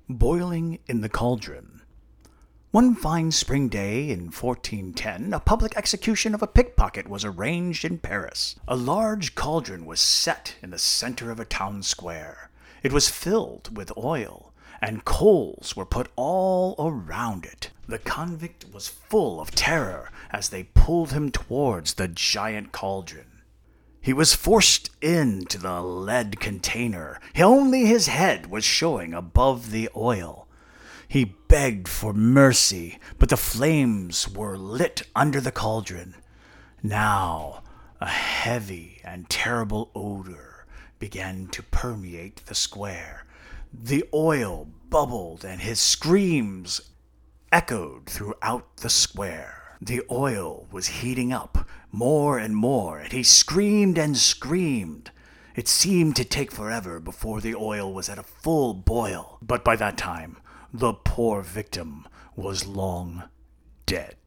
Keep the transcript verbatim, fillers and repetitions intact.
Boiling in the Cauldron. One fine spring day in fourteen ten, a public execution of a pickpocket was arranged in Paris. A large cauldron was set in the center of a town square. It was filled with oil, and coals were put all around it. The convict was full of terror as they pulled him towards the giant cauldron. He was forced into the lead container. Only his head was showing above the oil. He begged for mercy, but the flames were lit under the cauldron. Now, a heavy and terrible odor began to permeate the square. The oil bubbled, and his screams echoed throughout the square. The oil was heating up more and more, and he screamed and screamed. It seemed to take forever before the oil was at a full boil, but by that time, the poor victim was long dead.